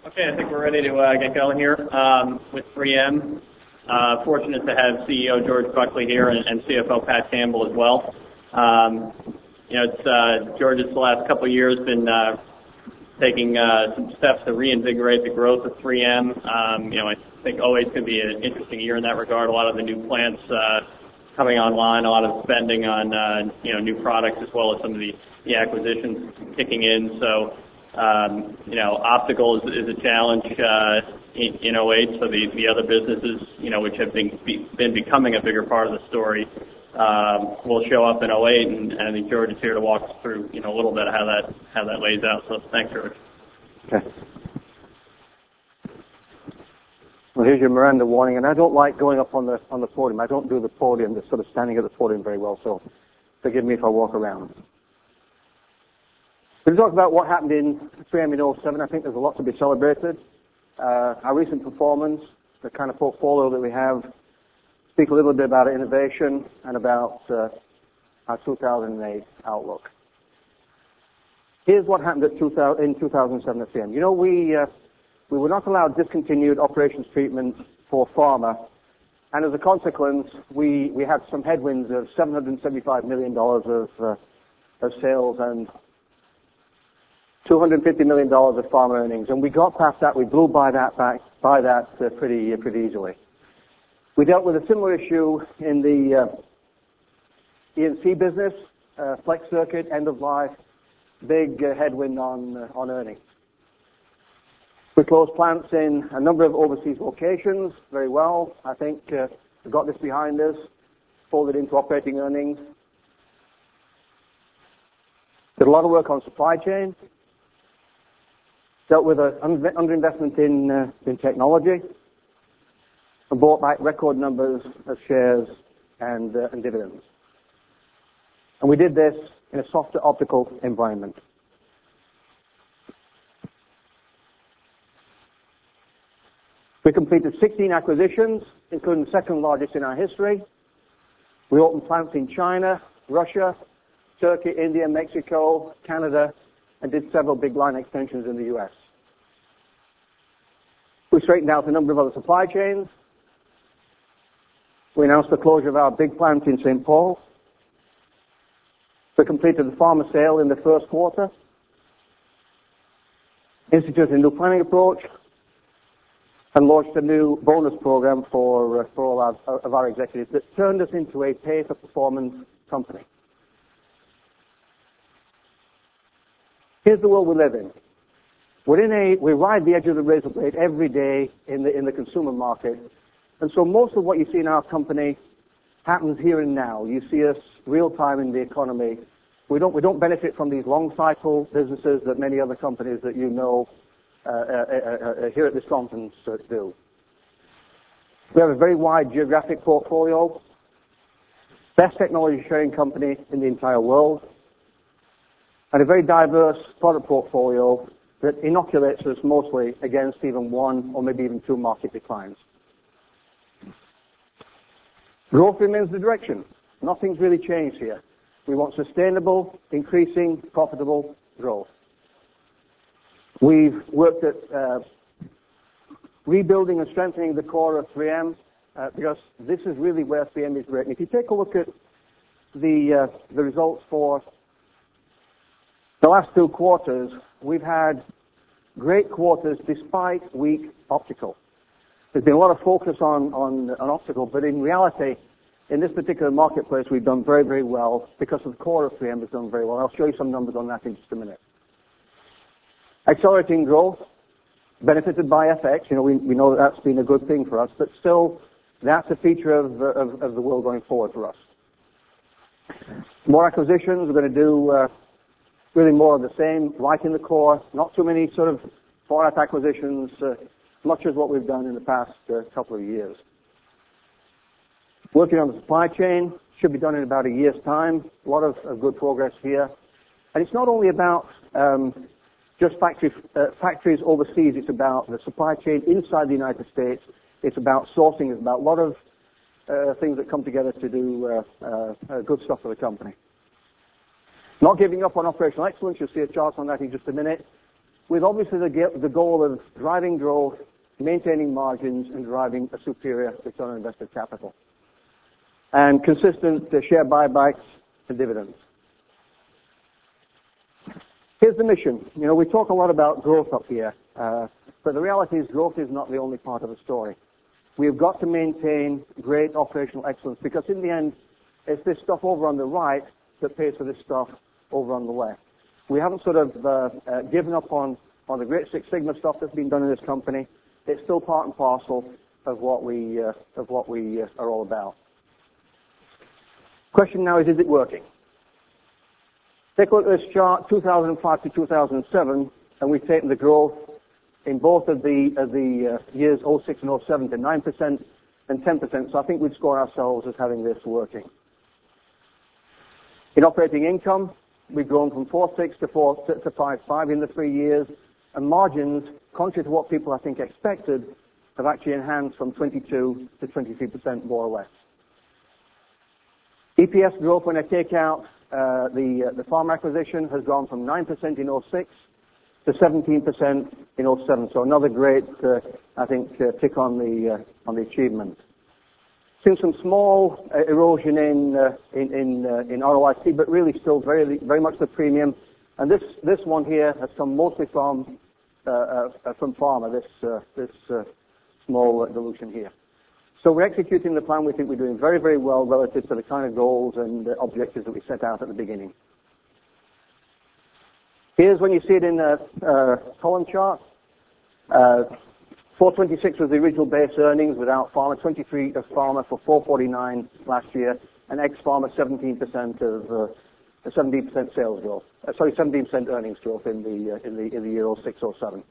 Okay, I think we're ready to get going here with 3M. Fortunate to have CEO George Buckley here and CFO Pat Campbell as well. George has the last couple of years been taking some steps to reinvigorate the growth of 3M. I think always could be an interesting year in that regard. A lot of the new plants coming online, a lot of spending on new products as well as some of the acquisitions kicking in. So optical is a challenge in 08. So the other businesses which have been becoming a bigger part of the story will show up in 08, and I think George is here to walk us through a little bit of how that lays out. So thanks, George. Okay. Well, here's your Miranda warning, and I don't like going up on the podium. I don't do the podium, the sort of standing at the podium very well, so forgive me if I walk around. We'll talk about what happened in 3M in 07. I think there's a lot to be celebrated. Our recent performance, the kind of portfolio that we have, speak a little bit about innovation and about our 2008 outlook. Here's what happened in 2007 at 3M. We were not allowed discontinued operations treatment for pharma, and as a consequence, we had some headwinds of $775 million of sales and $250 million of pharma earnings, and we got past that. We blew by that pretty easily. We dealt with a similar issue in the E&C business, flex circuit, end of life, big headwind on earnings. We closed plants in a number of overseas locations very well. I think we got this behind us, folded into operating earnings. Did a lot of work on supply chain. Dealt with an underinvestment in technology, and bought back record numbers of shares and dividends. And we did this in a softer optical environment. We completed 16 acquisitions, including the second largest in our history. We opened plants in China, Russia, Turkey, India, Mexico, Canada, and did several big line extensions in the U.S. We straightened out a number of other supply chains. We announced the closure of our big plant in St. Paul. We completed the pharma sale in the first quarter. Instituted a new planning approach and launched a new bonus program for all of our executives that turned us into a pay-for-performance company. Here's the world we live in. We ride the edge of the razor blade every day in the consumer market, and so most of what you see in our company happens here and now. You see us real time in the economy. We don't benefit from these long cycle businesses that many other companies that you know here at this conference do. We have a very wide geographic portfolio, best technology sharing company in the entire world, and a very diverse product portfolio that inoculates us mostly against even one or maybe even two market declines. Growth remains the direction. Nothing's really changed here. We want sustainable, increasing, profitable growth. We've worked at rebuilding and strengthening the core of 3M because this is really where 3M is great. And if you take a look at the results for the last two quarters, we've had great quarters despite weak optical. There's been a lot of focus on optical, but in reality, in this particular marketplace, we've done very, very well because the core of 3M has done very well. I'll show you some numbers on that in just a minute. Accelerating growth, benefited by FX. We know that's been a good thing for us, but still, that's a feature of the world going forward for us. More acquisitions. We're going to do really more of the same, right in the core. Not too many sort of far-out acquisitions, much as what we've done in the past couple of years. Working on the supply chain, should be done in about a year's time. A lot of good progress here. And it's not only about just factories overseas. It's about the supply chain inside the United States. It's about sourcing. It's about a lot of things that come together to do good stuff for the company. Not giving up on operational excellence. You'll see a chart on that in just a minute. with obviously the goal of driving growth, maintaining margins, and driving a superior return on invested capital. And consistent share buybacks and dividends. Here's the mission. You know, we talk a lot about growth up here, but the reality is growth is not the only part of the story. We've got to maintain great operational excellence, because in the end, it's this stuff over on the right that pays for this stuff over on the left. We haven't sort of given up on the great Six Sigma stuff that's been done in this company. It's still part and parcel of what we are all about. Question now is it working? Take a look at this chart, 2005 to 2007, and we've taken the growth in both of the years 06 and 07 to 9% and 10%. So I think we'd score ourselves as having this working. In operating income, we've grown from 4.6 to 5.5 in the 3 years, and margins, contrary to what people I think expected, have actually enhanced from 22 to 23% more or less. EPS growth, when I take out the farm acquisition, has gone from 9% in 06 to 17% in 07. So another great, I think, tick on the achievement. Seen some small erosion in ROIC, but really still very much the premium. And this one here has come mostly from pharma. This small dilution here. So we're executing the plan. We think we're doing very, very well relative to the kind of goals and objectives that we set out at the beginning. Here's when you see it in a column chart. 426 was the original base earnings without pharma, 23 of pharma for 449 last year, and ex-pharma 17% sales growth. 17% earnings growth in the year 06, 07.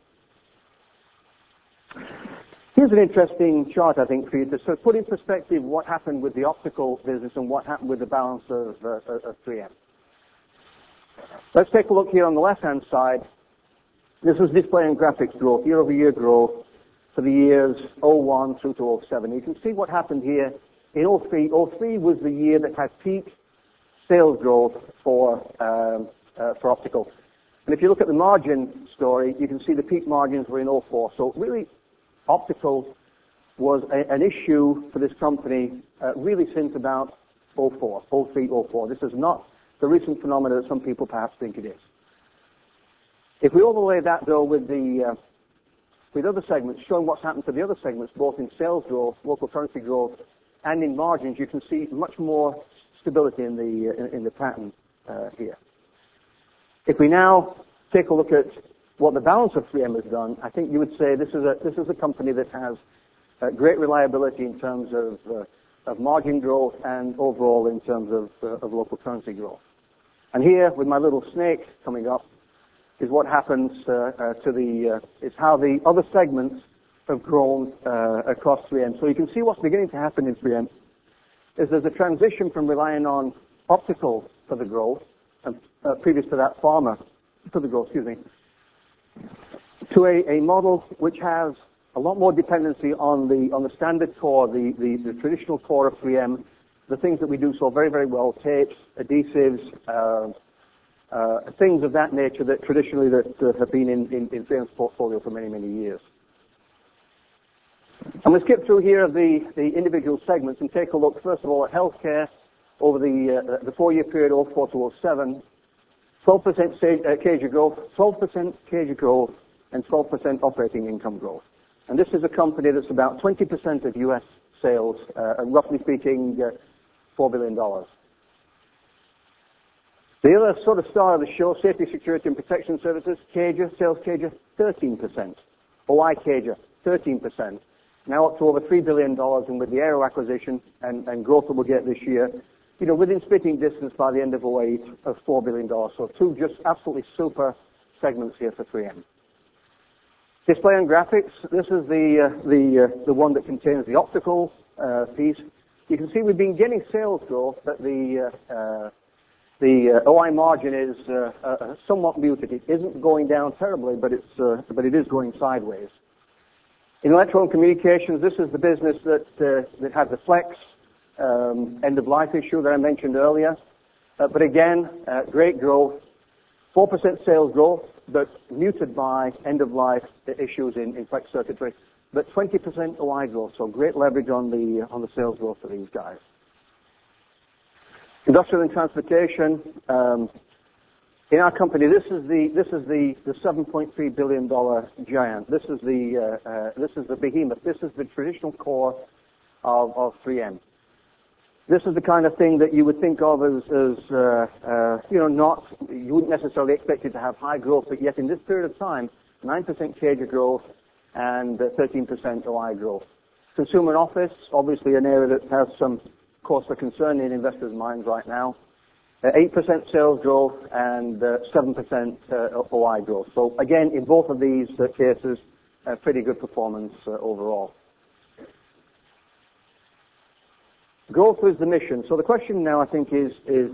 Here's an interesting chart, I think, for you to sort of put in perspective what happened with the optical business and what happened with the balance of 3M. Let's take a look here on the left-hand side. This was display and graphics growth, year-over-year growth for the years 01 through to 07. You can see what happened here in 03. 03 was the year that had peak sales growth for optical. And if you look at the margin story, you can see the peak margins were in 04. So really, optical was an issue for this company really since about 04, 03, 04. This is not the recent phenomenon that some people perhaps think it is. If we overlay that, though, with other segments, showing what's happened to the other segments, both in sales growth, local currency growth, and in margins, you can see much more stability in the pattern here. If we now take a look at what the balance of 3M has done, I think you would say this is a company that has great reliability in terms of margin growth and overall in terms of local currency growth. And here, with my little snake coming up, is what happens is how the other segments have grown across 3M. So you can see what's beginning to happen in 3M is there's a transition from relying on optical for the growth, and previous to that, pharma for the growth, to a model which has a lot more dependency on the standard core, the traditional core of 3M, the things that we do so very, very well, tapes, adhesives, things of that nature that traditionally that have been in 3M's portfolio for many, many years. I'm going to skip through here the individual segments and take a look, first of all, at healthcare over the 4-year period, 04 to 07. 12% CAGR growth, 12% CAGR growth, and 12% operating income growth. And this is a company that's about 20% of U.S. sales, and roughly speaking, $4 billion. The other sort of star of the show, Safety, Security, and Protection Services, CAGR, sales CAGR, 13%. OI CAGR, 13%. Now up to over $3 billion, and with the Aero acquisition and growth that we'll get this year, within spitting distance by the end of 08 of $4 billion. So two just absolutely super segments here for 3M. Display and graphics, this is the one that contains the optical piece. You can see we've been getting sales growth, but the OI margin is somewhat muted. It isn't going down terribly, but it is going sideways. In electron communications, this is the business that had the Flex end of life issue that I mentioned earlier. But again, great growth, 4% sales growth, but muted by end-of-life issues in flex circuitry, but 20% OI growth, so great leverage on the sales growth for these guys. Industrial and transportation. In our company, this is the $7.3 billion giant. This is the behemoth. This is the traditional core of 3M. This is the kind of thing that you would think of as you wouldn't necessarily expect it to have high growth, but yet in this period of time, 9% CAGR growth and 13% OI growth. Consumer and office, obviously an area that has some cause for concern in investors' minds right now. 8% sales growth and 7% OI growth. So again, in both of these cases, pretty good performance overall. Growth is the mission. So the question now, I think, is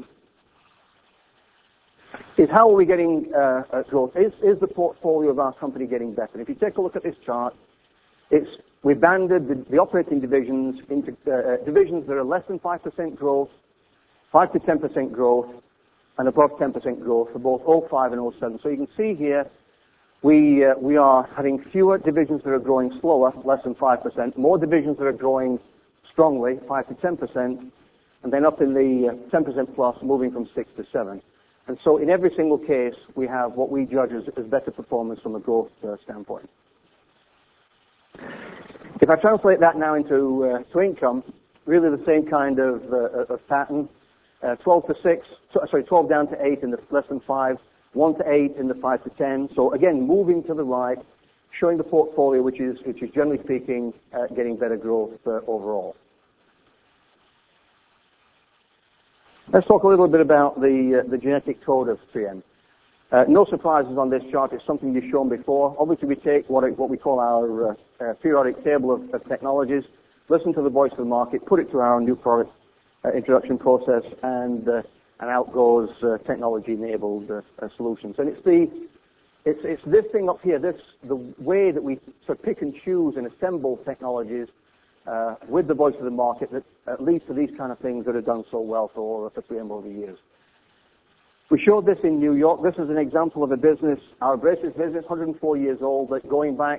how are we getting growth? Is the portfolio of our company getting better? And if you take a look at this chart, we've banded the operating divisions into divisions that are less than 5% growth, 5 to 10% growth, and above 10% growth for both 05 and 07. So you can see here, we are having fewer divisions that are growing slower, less than 5%, more divisions that are growing strongly, 5 to 10%, and then up in the 10% plus, moving from 6 to 7. And so in every single case, we have what we judge as better performance from a growth standpoint. If I translate that now into income, really the same kind of pattern. 12 down to 8 in the less than 5, 1 to 8 in the 5 to 10. So again, moving to the right, showing the portfolio, which is generally speaking, getting better growth overall. Let's talk a little bit about the genetic code of 3M. No surprises on this chart. It's something you've shown before. Obviously, we take what we call our periodic table of technologies, listen to the voice of the market, put it to our new product introduction process, and out goes technology-enabled solutions. And it's this thing up here, the way that we sort of pick and choose and assemble technologies with the voice of the market that leads to these kind of things that have done so well for 3M over the years. We showed this in New York. This is an example of a business, our abrasives business, 104 years old, but going back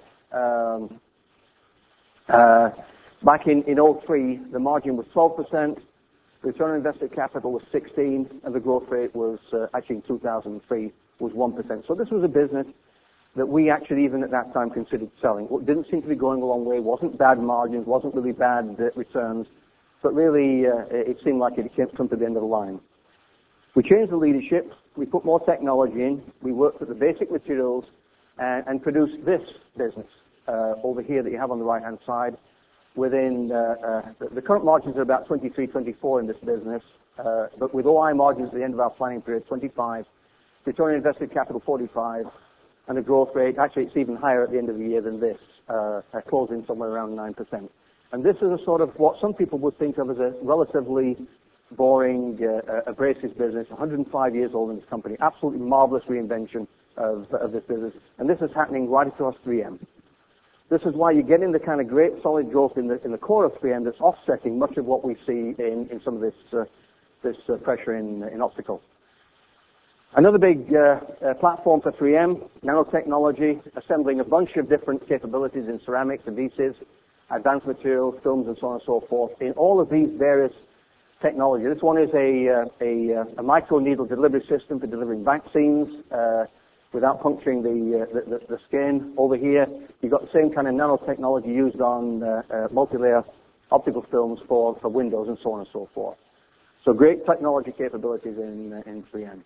in 03, the margin was 12%, return on invested capital was 16, and the growth rate was, actually in 2003, was 1%. So this was a business that we actually, even at that time, considered selling. It didn't seem to be going a long way, wasn't bad margins, wasn't really bad returns, but really it seemed like it came to the end of the line. We changed the leadership, we put more technology in, we worked with the basic materials, and produced this business over here that you have on the right-hand side. Within the current margins are about 23, 24 in this business, but with OI margins at the end of our planning period, 25, return on invested capital 45, and the growth rate, actually it's even higher at the end of the year than this, closing somewhere around 9%. And this is a sort of what some people would think of as a relatively boring abrasives business, 105 years old in this company, absolutely marvelous reinvention of this business, and this is happening right across 3M. This is why you're getting the kind of great solid growth in the core of 3M that's offsetting much of what we see in some of this pressure in optical. Another big platform for 3M, nanotechnology, assembling a bunch of different capabilities in ceramics, adhesives, advanced materials, films, and so on and so forth. In all of these various technologies, this one is a micro needle delivery system for delivering vaccines without puncturing the skin. Over here, you've got the same kind of nanotechnology used on multi-layer optical films for windows and so on and so forth. So great technology capabilities in 3M.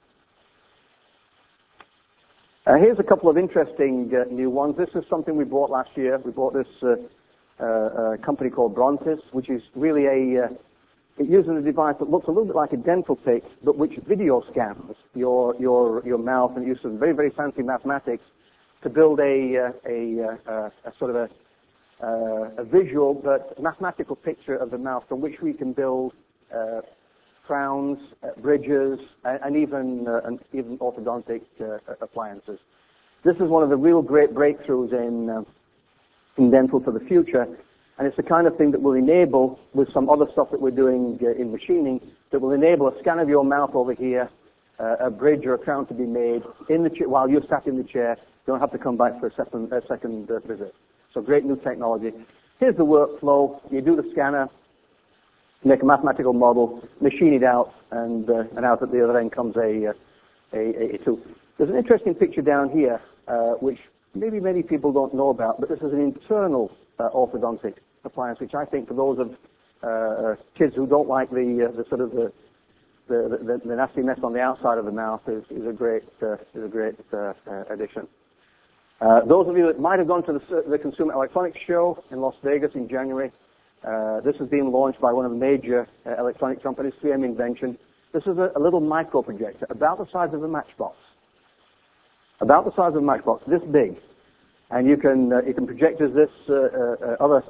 Here's a couple of interesting new ones. This is something we bought last year. We bought this company called Brontis, which is really it uses a device that looks a little bit like a dental pick, but which video scans your mouth and uses some very, very fancy mathematics to build a sort of a visual but mathematical picture of the mouth from which we can build crowns, bridges, and even orthodontic appliances. This is one of the real great breakthroughs in dental for the future, and it's the kind of thing that will enable, with some other stuff that we're doing in machining, that will enable a scan of your mouth over here, a bridge or a crown to be made in the chair, while you're sat in the chair. You don't have to come back for a second visit. So great new technology. Here's the workflow. You do the scanner, make a mathematical model, machine it out, and out at the other end comes a tool. There's an interesting picture down here, which maybe many people don't know about, but this is an internal orthodontic appliance, which I think for those of kids who don't like the sort of the nasty mess on the outside of the mouth is a great addition. Those of you that might have gone to the Consumer Electronics Show in Las Vegas in January, this has been launched by one of the major electronic companies, 3M invention. This is a little micro projector, about the size of a matchbox. About the size of a matchbox, this big. And you can project as this other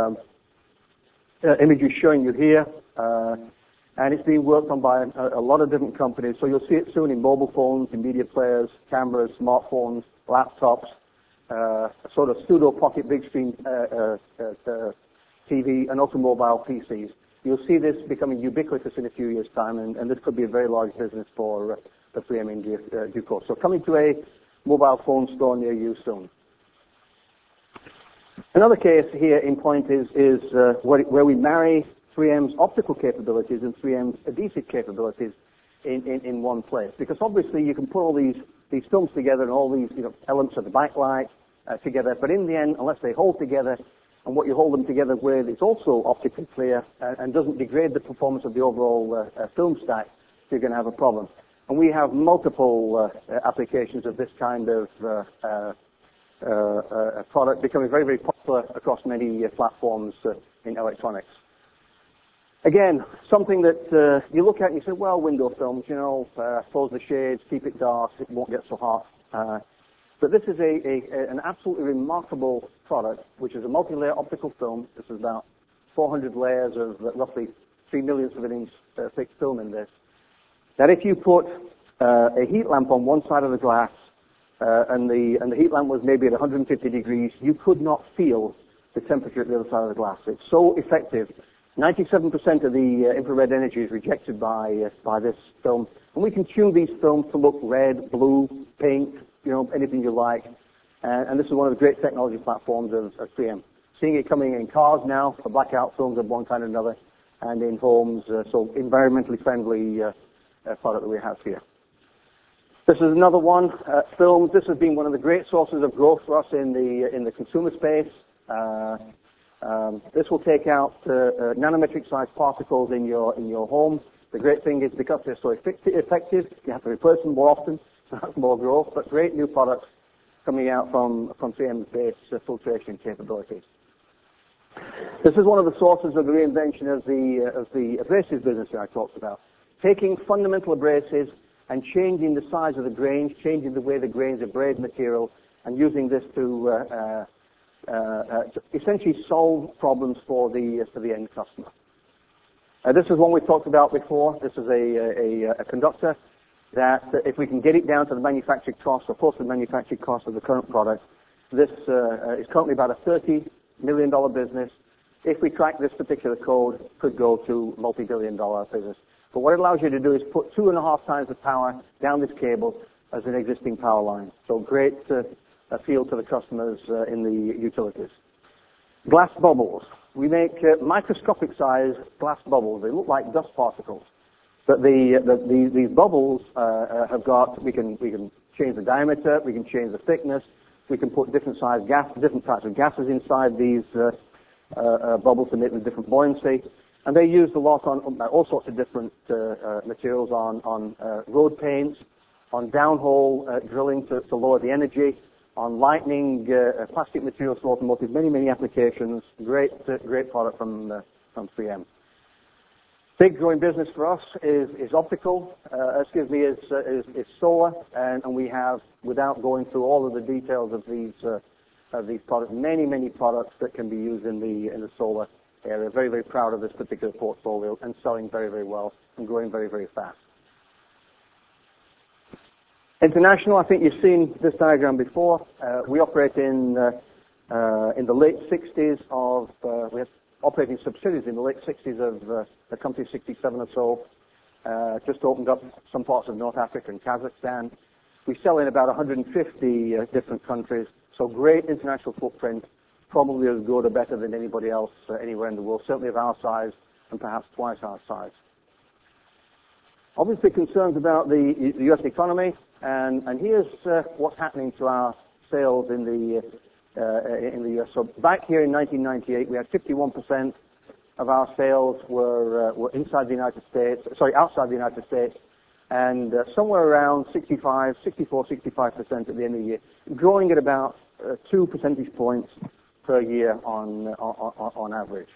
images showing you here. And it's being worked on by a lot of different companies. So you'll see it soon in mobile phones, in media players, cameras, smartphones, laptops, a sort of pseudo pocket big screen TV, and also mobile PCs. You'll see this becoming ubiquitous in a few years' time, and this could be a very large business for 3M in due course. So coming to a mobile phone store near you soon. Another case here in point is where we marry 3M's optical capabilities and 3M's adhesive capabilities in one place. Because obviously you can put all these films together and all these elements of the backlight together, but in the end, unless they hold together, and what you hold them together with is also optically clear and doesn't degrade the performance of the overall film stack, you're going to have a problem. And we have multiple applications of this kind of product becoming very, very popular across many platforms in electronics. Again, something that you look at and you say, well, window films, close the shades, keep it dark, it won't get so hot. But this is an absolutely remarkable product, which is a multi-layer optical film. This is about 400 layers of roughly 3/millionths of an inch thick film in this. That if you put a heat lamp on one side of the glass and the heat lamp was maybe at 150 degrees, you could not feel the temperature at the other side of the glass. It's so effective. 97% of the infrared energy is rejected by this film. And we can tune these films to look red, blue, pink, anything you like. And this is one of the great technology platforms of 3M. Seeing it coming in cars now for blackout films of one kind or another, and in homes, so environmentally friendly product that we have here. This is another one, films. This has been one of the great sources of growth for us in the consumer space. This will take out nanometric sized particles in your home. The great thing is because they're so effective, you have to replace them more often, so that's more growth, but great new products coming out from 3M's base filtration capabilities. This is one of the sources of the reinvention of the abrasives business that I talked about. Taking fundamental abrasives and changing the size of the grains, changing the way the grains abrade material, and using this to essentially solve problems for the end customer. This is one we talked about before. This is a conductor that if we can get it down to the manufacturing cost or close to the manufacturing cost of the current product, this is currently about a $30 million business. If we crack this particular code, could go to multi-billion-dollar business. But what it allows you to do is put 2.5 times the power down this cable as an existing power line. So great appeal to the customers in the utilities. Glass bubbles. We make microscopic size glass bubbles. They look like dust particles. But these bubbles we can change the diameter, we can change the thickness, we can put different types of gases inside these bubbles to make them different buoyancy. And they used a lot on all sorts of different materials, on road paints, on downhole drilling to lower the energy, on lightning plastic materials for automotive, many applications. Great product from 3M. Big growing business for us is optical. Is solar, and we have, without going through all of the details of these products, many products that can be used in the solar area. Very, very proud of this particular portfolio and selling very, very well and growing very, very fast. International, I think you've seen this diagram before. We operate in the late 60s we have operating subsidiaries in the late 60s of the company, 67 or so. just opened up some parts of North Africa and Kazakhstan. We sell in about 150 different countries, so great international footprint, probably as good or better than anybody else anywhere in the world, certainly of our size and perhaps twice our size. Obviously concerns about the U.S. economy, and here's what's happening to our sales in the U.S. So back here in 1998, we had 51% of our sales were outside the United States, and somewhere around 65% at the end of the year, growing at about 2 percentage points per year on average.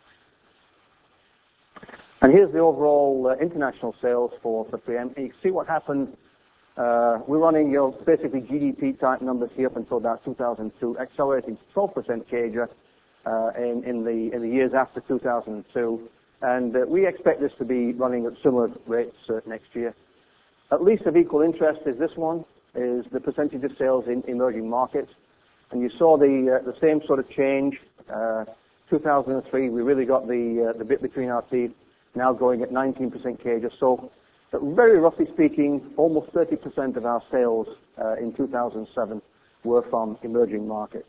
And here's the overall international sales for 3M. And you can see what happened. We're running basically GDP type numbers here up until about 2002, accelerating 12% CAGR in the years after 2002, and we expect this to be running at similar rates next year. At least of equal interest is this one, is the percentage of sales in emerging markets, and you saw the same sort of change. 2003, we really got the bit between our teeth, now going at 19% CAGR. So, very roughly speaking, almost 30% of our sales in 2007 were from emerging markets.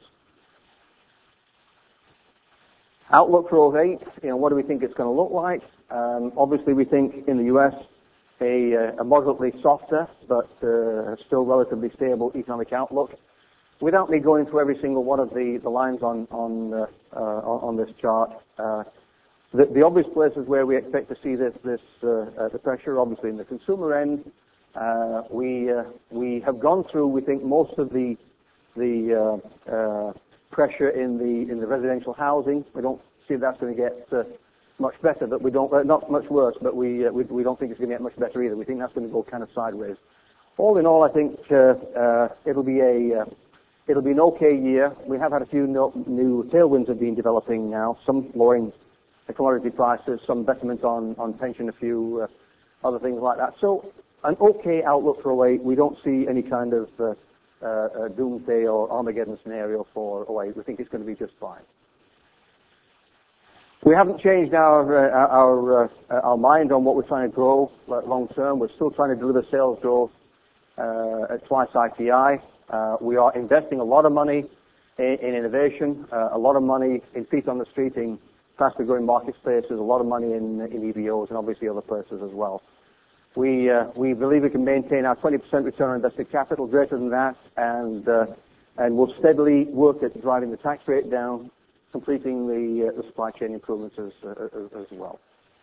Outlook for 2008, what do we think it's going to look like? Obviously, we think in the U.S. a moderately softer but still relatively stable economic outlook. Without me going through every single one of the lines on this chart, the obvious places where we expect to see the pressure, obviously in the consumer end, we have gone through, we think, most of the pressure in the residential housing. We don't see that's going to get much better, but we don't not much worse, but we don't think it's going to get much better either. We think that's going to go kind of sideways. All in all, I think it'll be an okay year. We have had a few new tailwinds have been developing now, some lowering the commodity prices, some betterment on pension, a few other things like that. So an okay outlook for 2008. We don't see any kind of doomsday or Armageddon scenario for 2008. We think it's going to be just fine. We haven't changed our mind on what we're trying to grow long term. We're still trying to deliver sales growth at twice IPI. We are investing a lot of money in innovation, a lot of money in feet on the street in faster growing market spaces, a lot of money in EVOs and obviously other places as well. We believe we can maintain our 20% return on invested capital, greater than that, and we'll steadily work at driving the tax rate down, completing the supply chain improvements as well.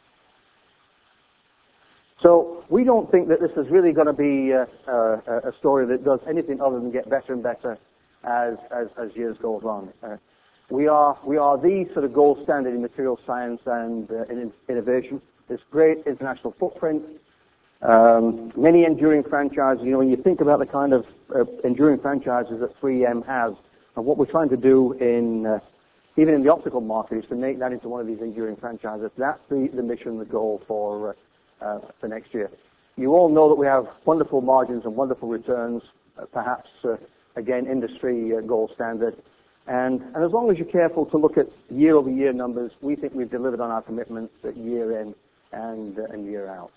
So we don't think that this is really going to be a story that does anything other than get better and better as years go on. We are the sort of gold standard in material science and in innovation. This great international footprint, many enduring franchises. When you think about the kind of enduring franchises that 3M has, and what we're trying to do even in the optical market is to make that into one of these enduring franchises. That's the mission, the goal for next year. You all know that we have wonderful margins and wonderful returns, perhaps again industry gold standard. And as long as you're careful to look at year-over-year numbers, we think we've delivered on our commitments at year in and year out.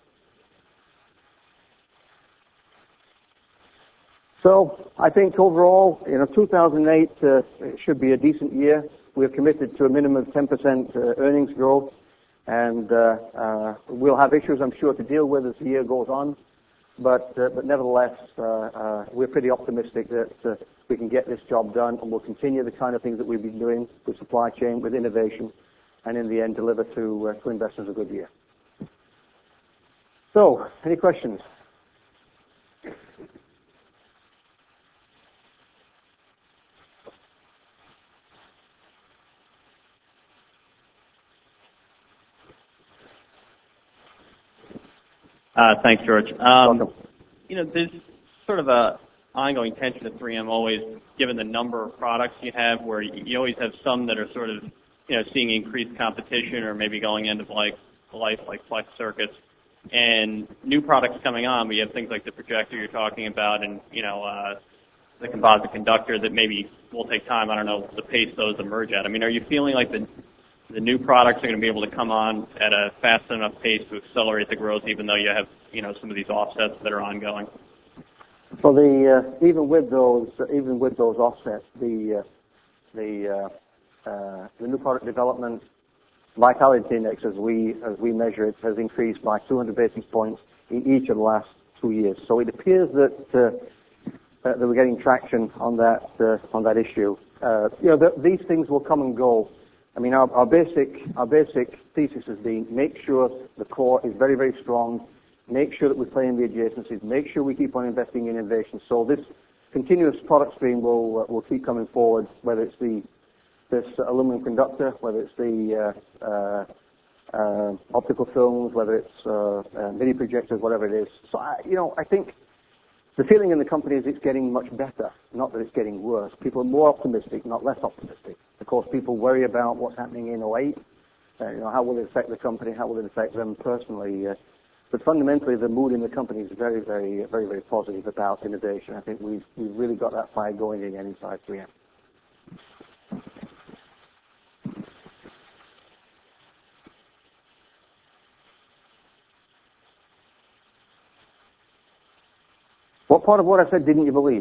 So I think overall, 2008 should be a decent year. We're committed to a minimum of 10% earnings growth, and we'll have issues, I'm sure, to deal with as the year goes on. But nevertheless, we're pretty optimistic that we can get this job done, and we'll continue the kind of things that we've been doing with supply chain, with innovation, and in the end deliver to investors a good year. So, any questions? Thanks, George. Welcome. There's sort of a ongoing tension at 3M always, given the number of products you have, where you always have some that are sort of, seeing increased competition or maybe going end of life, like flex circuits, and new products coming on. We have things like the projector you're talking about, and the composite conductor that maybe will take time. I don't know the pace those emerge at. I mean, are you feeling like the the new products are going to be able to come on at a fast enough pace to accelerate the growth, even though you have, some of these offsets that are ongoing? Well, even with those offsets, the new product development vitality index, as we measure it, has increased by 200 basis points in each of the last 2 years. So it appears that we're getting traction on that issue. These things will come and go. I mean, our basic thesis has been make sure the core is very, very strong, make sure that we play in the adjacencies, make sure we keep on investing in innovation. So this continuous product stream will keep coming forward, whether it's this aluminum conductor, whether it's the optical films, whether it's mini projectors, whatever it is. So I think the feeling in the company is it's getting much better, not that it's getting worse. People are more optimistic, not less optimistic. Of course, people worry about what's happening in '08. How will it affect the company? How will it affect them personally? But fundamentally, the mood in the company is very, very, very, very positive about innovation. I think we've really got that fire going again inside 3M. What part of what I said didn't you believe?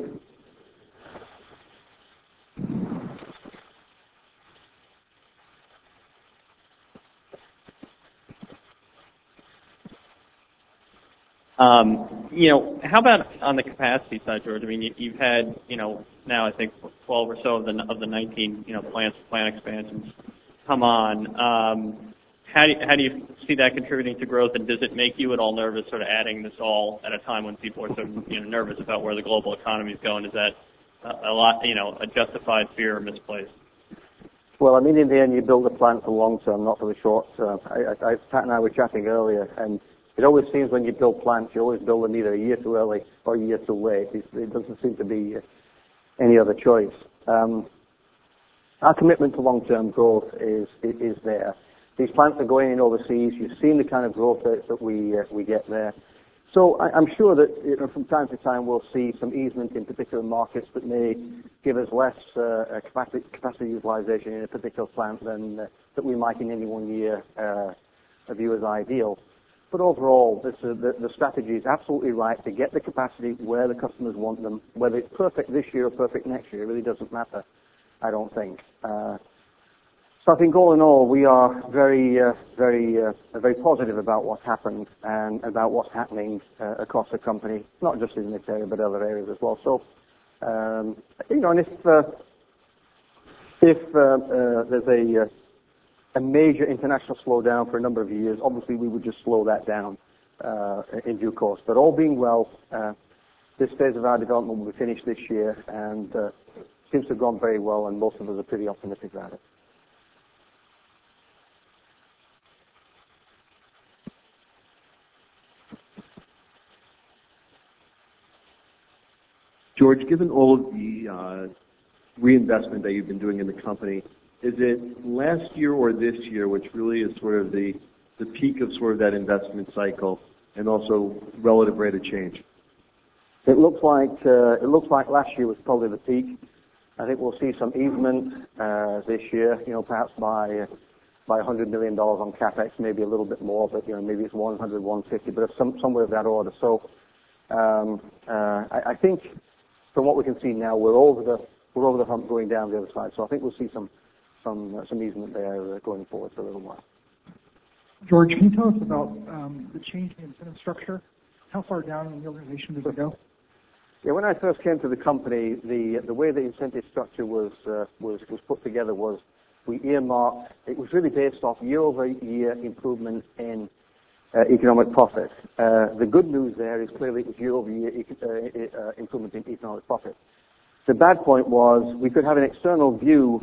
How about on the capacity side, George? I mean, you've had, now I think 12 or so of the 19, plant expansions come on. How do you see that contributing to growth, and does it make you at all nervous, sort of adding this all at a time when people are sort of nervous about where the global economy is going? Is that a justified fear or misplaced? Well, I mean, in the end, you build a plant for long term, not for the short term. Pat and I were chatting earlier, and it always seems when you build plants, you always build them either a year too early or a year too late. It doesn't seem to be any other choice. Our commitment to long-term growth is there. These plants are going in overseas. You've seen the kind of growth rates that we get there. So I'm sure that from time to time we'll see some easement in particular markets that may give us less capacity utilization in a particular plant than that we might in any 1 year view as ideal. But overall, the strategy is absolutely right to get the capacity where the customers want them. Whether it's perfect this year or perfect next year, it really doesn't matter, I don't think. So I think all in all, we are very positive about what's happened and about what's happening across the company, not just in this area, but other areas as well. So, and if there's a major international slowdown for a number of years, obviously we would just slow that down in due course. But all being well, this phase of our development will be finished this year, and seems to have gone very well, and most of us are pretty optimistic about it. George, given all of the reinvestment that you've been doing in the company, is it last year or this year which really is sort of the peak of sort of that investment cycle, and also relative rate of change? It looks like last year was probably the peak. I think we'll see some easement this year, perhaps by $100 million on CapEx, maybe a little bit more, but maybe it's 100, 150, but somewhere of that order. So I think from what we can see now, we're over the hump going down the other side. So I think we'll see some easement there going forward for a little while. George, can you tell us about the change in the incentive structure? How far down in the organization does it go? Yeah, when I first came to the company, the way the incentive structure was put together was we earmarked. It was really based off year-over-year improvement in economic profit. The good news there is clearly it was year-over-year improvement in economic profit. The bad point was we could have an external view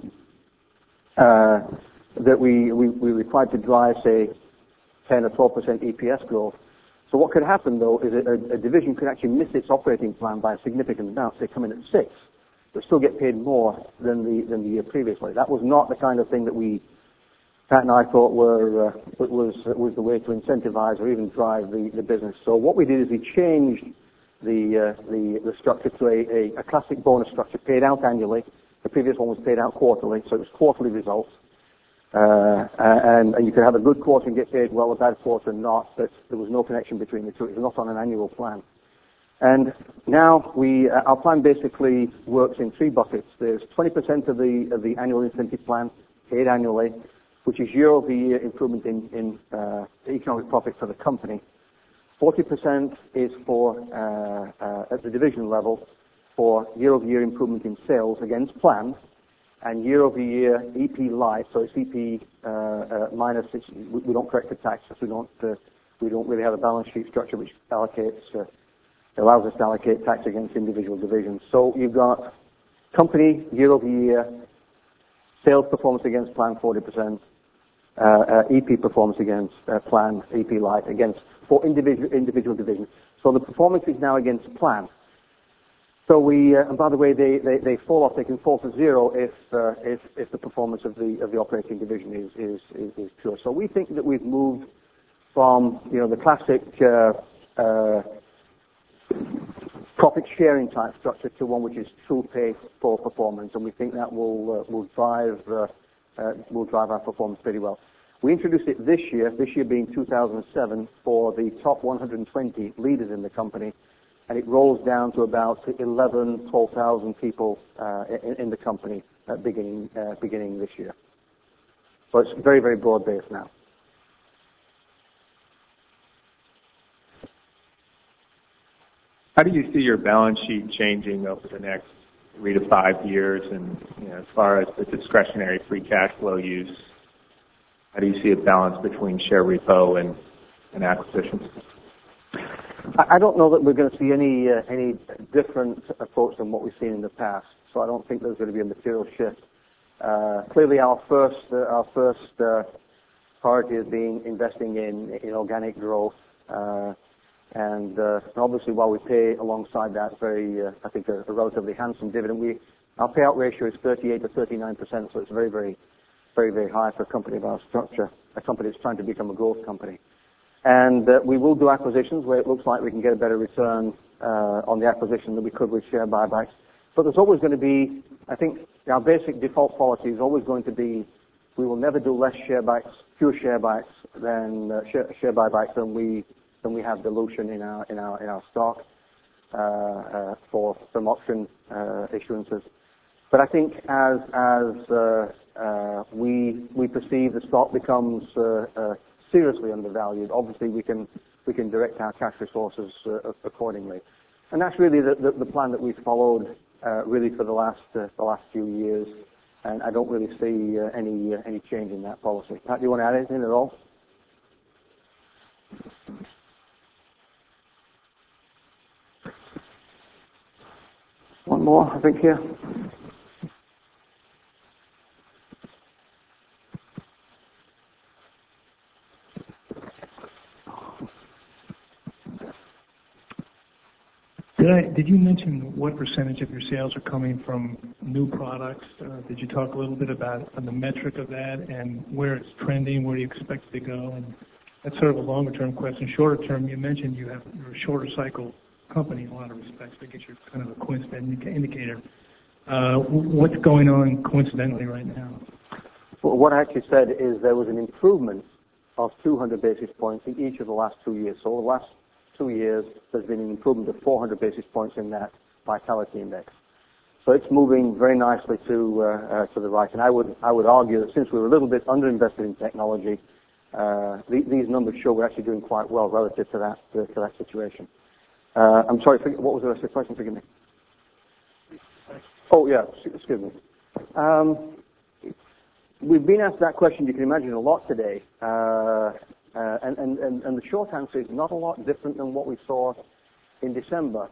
that we required to drive, say, 10 or 12% EPS growth. So what could happen, though, is a division could actually miss its operating plan by a significant amount. They come in at 6, but still get paid more than the year previously. That was not the kind of thing that Pat and I thought was the way to incentivize or even drive the business. So what we did is we changed the structure to a classic bonus structure paid out annually. The previous one was paid out quarterly, so it was quarterly results. And you could have a good quarter and get paid well, a bad quarter not, but there was no connection between the two. It was not on an annual plan. And now our plan basically works in three buckets. There's 20% of the annual incentive plan paid annually, which is year-over-year improvement in economic profit for the company. 40% is for at the division level for year-over-year improvement in sales against plan, and year-over-year EP light, so it's EP minus. We don't correct the taxes. We don't really have a balance sheet structure which allows us to allocate tax against individual divisions. So you've got company year-over-year sales performance against plan 40%, EP performance against plan, EP light against for individual divisions. So the performance is now against plan. So and by the way, they fall off. They can fall to zero if the performance of the operating division is pure. So we think that we've moved from the classic profit sharing type structure to one which is true pay for performance, and we think that will drive our performance pretty well. We introduced it this year being 2007, for the top 120 leaders in the company, and it rolls down to about 12,000 people in the company beginning this year. So it's very, very broad based now. How do you see your balance sheet changing over the next 3 to 5 years, and as far as the discretionary free cash flow use? How do you see a balance between share repo and acquisitions? I don't know that we're going to see any different approach than what we've seen in the past. So I don't think there's going to be a material shift. Clearly, our first priority is investing in organic growth, and obviously, while we pay alongside that I think a relatively handsome dividend, our payout ratio is 38 to 39%. So it's very, very, very, very high for a company of our structure, a company that's trying to become a growth company. And we will do acquisitions where it looks like we can get a better return on the acquisition than we could with share buybacks. But there's always going to be, I think, our basic default policy is always going to be, we will never do fewer share buybacks than we have dilution in our stock from option issuances. But I think as we perceive the stock becomes seriously undervalued, obviously we can direct our cash resources accordingly. And that's really the plan that we've followed really for the last few years, and I don't really see any change in that policy. Pat, do you want to add anything at all? One more, I think, here. Did you mention what percentage of your sales are coming from new products? Did you talk a little bit about the metric of that and where it's trending, where you expect it to go? And that's sort of a longer-term question. Shorter term, you mentioned you're a shorter cycle company in a lot of respects. I guess you're kind of a coincident indicator. What's going on coincidentally right now? Well, what I actually said is there was an improvement of 200 basis points in each of the last 2 years. So the last 2 years, there's been an improvement of 400 basis points in that vitality index. So it's moving very nicely to the right. And I would argue that since we were a little bit underinvested in technology, these numbers show we're actually doing quite well relative to that situation. I'm sorry, what was the rest of the question? Forgive me. Oh, yeah, excuse me. We've been asked that question, you can imagine, a lot today. And the short answer is not a lot different than what we saw in December.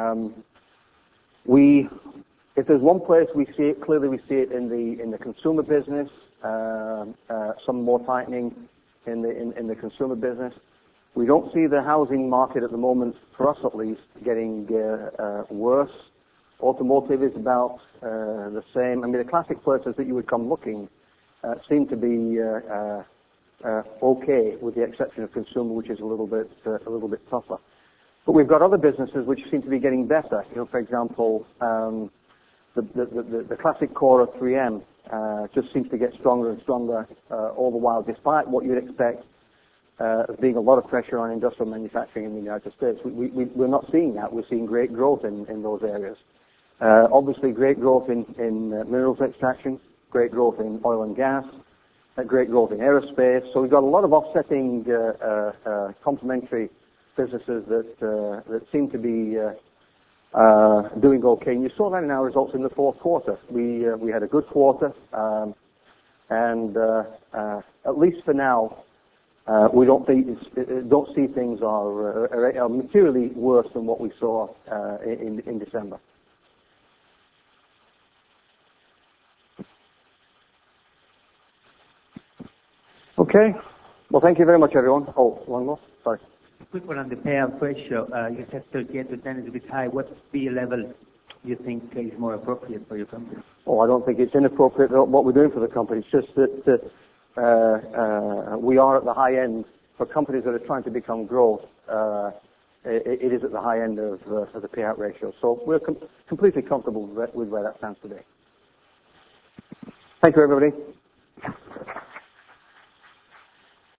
If there's one place we see it, clearly we see it in the consumer business, some more tightening in the consumer business. We don't see the housing market at the moment, for us at least, getting worse. Automotive is about the same. I mean, the classic places that you would come looking seem to be okay, with the exception of consumer, which is a little bit tougher. But we've got other businesses which seem to be getting better. For example, the classic core of 3M just seems to get stronger and stronger all the while, despite what you'd expect as being a lot of pressure on industrial manufacturing in the United States. We're not seeing that. We're seeing great growth in those areas. Obviously, great growth in minerals extraction, great growth in oil and gas, great growth in aerospace. So we've got a lot of offsetting complementary businesses that seem to be doing okay. And you saw that in our results in the fourth quarter. We had a good quarter, and at least for now, we don't see things are materially worse than what we saw in December. Okay. Well, thank you very much, everyone. Oh, one more. Sorry. A quick one on the payout ratio. You said 38% is a bit high. What fee level do you think is more appropriate for your company? Oh, I don't think it's inappropriate what we're doing for the company. It's just that we are at the high end for companies that are trying to become growth. It is at the high end of the payout ratio. So we're completely comfortable with where that stands today. Thank you, everybody.